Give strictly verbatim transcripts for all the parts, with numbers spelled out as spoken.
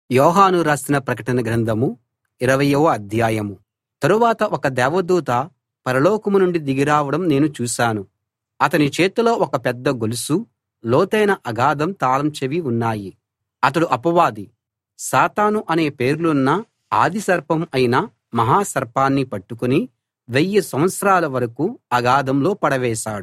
యోహాను రాసిన ప్రకటన గ్రంథము ఇరవయవ అధ్యాయం. తరువాత ఒక దేవదూత పరలోకం నుండి దిగిరావడం నేను చూశాను. అతని చేతిలో ఒక పెద్ద గొలుసు, లోతైన అగాధం తాళం చెవి ఉన్నాయి. అతడు అపవాది, సాతాను అనే పేర్లున్న ఆది సర్పం అయిన మహా సర్పాన్ని పట్టుకుని వెయ్యి సంవత్సరాల వరకూ అగాధంలో పడవేశాడు.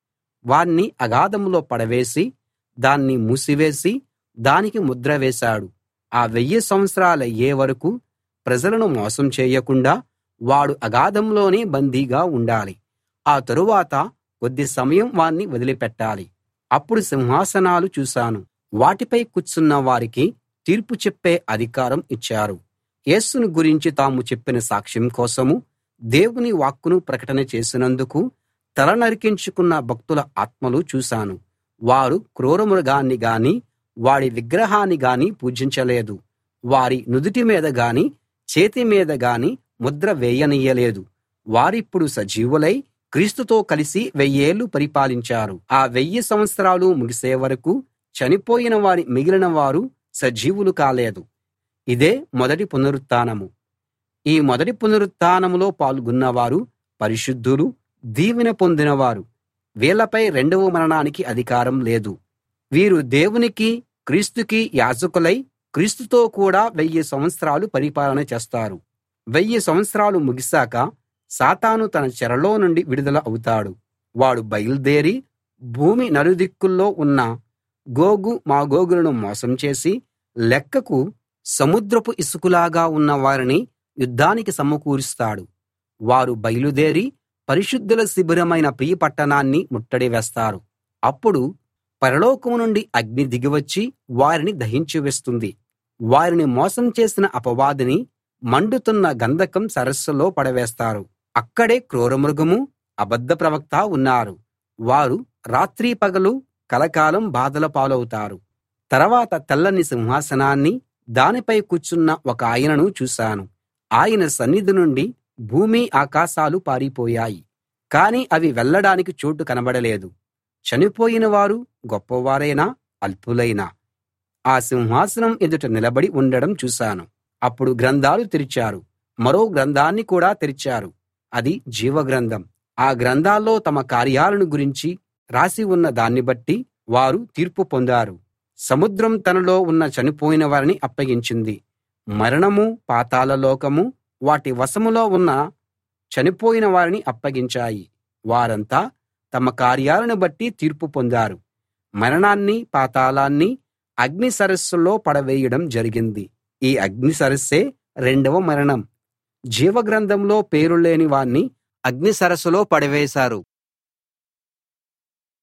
వాణ్ణి అగాధంలో పడవేసి దాన్ని మూసివేసి దానికి ముద్ర వేశాడు. ఆ వెయ్యి సంవత్సరాలయ్యే వరకూ ప్రజలను మోసం చేయకుండా వాడు అగాధంలోనే బందీగా ఉండాలి. ఆ తరువాత కొద్ది సమయం వాణ్ణి వదిలిపెట్టాలి. అప్పుడు సింహాసనాలు చూశాను. వాటిపై కూర్చున్న వారికి తీర్పు చెప్పే అధికారం ఇచ్చారు. యేసును గురించి తాము చెప్పిన సాక్ష్యం కోసమూ దేవుని వాక్కును ప్రకటన చేసినందుకు తల నరికించుకున్న భక్తుల ఆత్మలు చూశాను. వారు క్రూరమృగాన్ని గానీ వాడి విగ్రహాన్ని గానీ పూజించలేదు. వారి నుదుటి మీద గానీ చేతి మీద గానీ ముద్ర వేయనియ్యలేదు. వారిప్పుడు సజీవులై క్రీస్తుతో కలిసి వెయ్యేళ్ళు పరిపాలించారు. ఆ వెయ్యి సంవత్సరాలు ముగిసే వరకూ చనిపోయిన వారి మిగిలిన వారు సజీవులు కాలేదు. ఇదే మొదటి పునరుత్థానం. ఈ మొదటి పునరుత్థానంలో పాల్గొన్నవారు పరిశుద్ధులు, దీవెన పొందినవారు. వీళ్ళపై రెండవ మరణానికి అధికారం లేదు. వీరు దేవునికీ క్రీస్తుకీ యాజకులై క్రీస్తుతో కూడా వెయ్యి సంవత్సరాలు పరిపాలన చేస్తారు. వెయ్యి సంవత్సరాలు ముగిశాక సాతాను తన చెరలో నుండి విడుదల అవుతాడు. వాడు బయల్దేరి భూమి నలుదిక్కుల్లో ఉన్న గోగు మాగోగులను మోసం చేసి లెక్కకు సముద్రపు ఇసుకలాగా ఉన్న వారిని యుద్ధానికి సమకూరుస్తాడు. వారు బయలుదేరి పరిశుద్ధుల శిబిరమైన ప్రియ పట్టణాన్ని ముట్టడి వేస్తారు. అప్పుడు పరలోకం నుండి అగ్ని దిగివచ్చి వారిని దహించి వేస్తుంది. వారిని మోసం చేసిన అపవాదిని మండుతున్న గంధకం సరస్సులో పడవేస్తారు. అక్కడే క్రూరమృగమూ అబద్ధ ప్రవక్త ఉన్నారు. వారు రాత్రీ పగలు కలకాలం బాధల పాలవుతారు. తర్వాత తెల్లని సింహాసనాన్ని, దానిపై కూర్చున్న ఒక ఆయనను చూశాను. ఆయన సన్నిధి నుండి భూమి ఆకాశాలు పారిపోయాయి, కాని అవి వెళ్ళడానికి చోటు కనబడలేదు. చనిపోయిన వారు గొప్పవారైనా అల్పులైనా ఆ సింహాసనం ఎదుట నిలబడి ఉండడం చూశాను. అప్పుడు గ్రంథాలు తెరిచారు. మరో గ్రంథాన్ని కూడా తెరిచారు. అది జీవగ్రంథం. ఆ గ్రంథాల్లో తమ కార్యాలను గురించి రాసి ఉన్న దాన్ని బట్టి వారు తీర్పు పొందారు. సముద్రం తనలో ఉన్న చనిపోయిన వారిని అప్పగించింది. మరణమూ పాతాళలోకమూ వాటి వశంలో ఉన్న చనిపోయిన వారిని అప్పగించాయి. వారంతా తమ కార్యాలను బట్టి తీర్పు పొందారు. మరణాన్ని, పాతాళాన్ని అగ్ని సరస్సులో పడవేయడం జరిగింది. ఈ అగ్ని సరస్సే రెండవ మరణం. జీవగ్రంథంలో పేరు లేని వాణ్ణి అగ్ని సరస్సులో పడవేశారు.